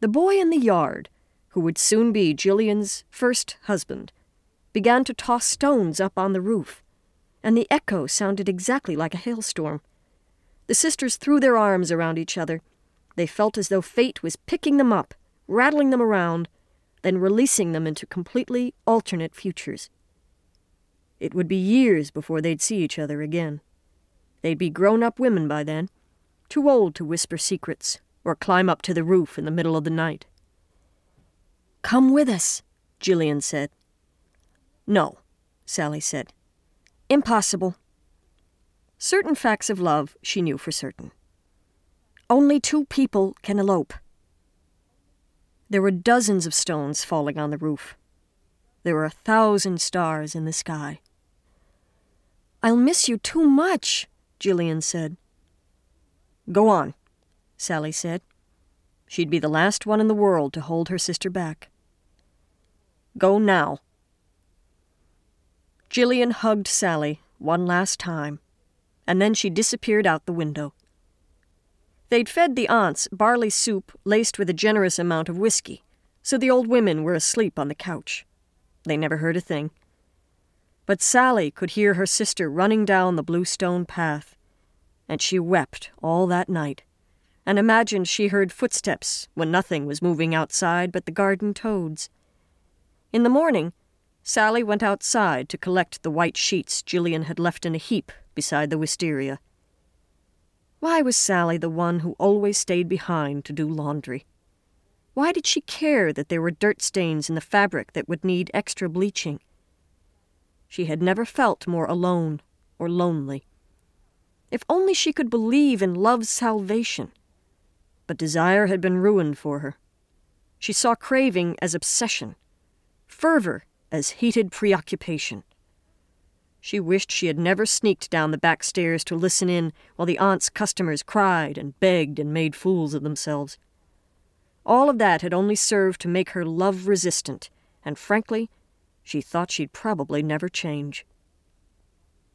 The boy in the yard, who would soon be Jillian's first husband, began to toss stones up on the roof, and the echo sounded exactly like a hailstorm. The sisters threw their arms around each other. They felt as though fate was picking them up, rattling them around, then releasing them into completely alternate futures. It would be years before they'd see each other again. They'd be grown-up women by then, too old to whisper secrets or climb up to the roof in the middle of the night. "Come with us," Jillian said. "No," Sally said. "Impossible." Certain facts of love she knew for certain. Only two people can elope. There were dozens of stones falling on the roof. There were 1,000 stars in the sky. "I'll miss you too much," Jillian said. "Go on," Sally said. She'd be the last one in the world to hold her sister back. "Go now." Jillian hugged Sally one last time, and then she disappeared out the window. They'd fed the aunts barley soup laced with a generous amount of whiskey, so the old women were asleep on the couch. They never heard a thing. But Sally could hear her sister running down the blue stone path, and she wept all that night, and imagined she heard footsteps when nothing was moving outside but the garden toads. In the morning, Sally went outside to collect the white sheets Jillian had left in a heap beside the wisteria. Why was Sally the one who always stayed behind to do laundry? Why did she care that there were dirt stains in the fabric that would need extra bleaching? She had never felt more alone or lonely. If only she could believe in love's salvation. But desire had been ruined for her. She saw craving as obsession, fervor as heated preoccupation. She wished she had never sneaked down the back stairs to listen in while the aunt's customers cried and begged and made fools of themselves. All of that had only served to make her love-resistant, and frankly, she thought she'd probably never change.